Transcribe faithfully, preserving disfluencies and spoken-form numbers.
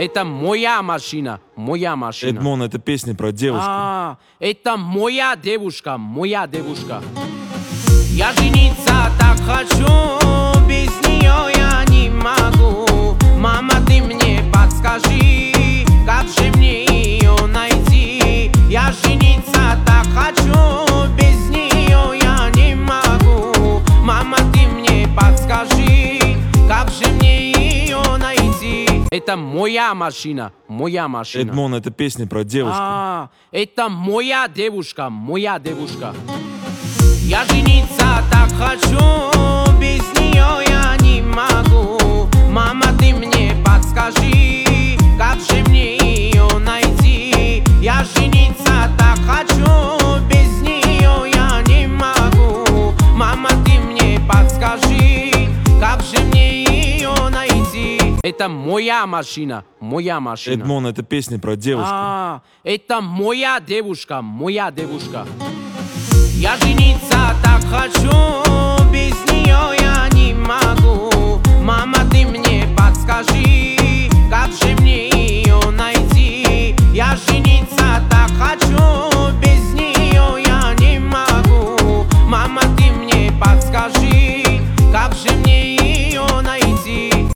Это моя машина, моя машина. Эдмон, это песня про девушку. А, это моя девушка, моя девушка. Я жениться так хочу, без нее я не могу. Мама, ты мне подскажи, как же мне ее найти? Я жениться так хочу, без нее я не могу. Мама, ты мне подскажи, как же мне ее найти? Это моя машина, моя машина. Эдмон, это песня про девушку. А, это моя девушка, моя девушка. Я жениться так хочу, без нее я не могу. Мама, ты мне подскажи, как же мне ее найти? Я жениться так хочу, без нее я не могу. Мама, ты мне подскажи, как же мне ее найти? Это моя машина, моя машина. Эдмон, это песня про девушку. А, это моя девушка, моя девушка. Я жениться так хочу,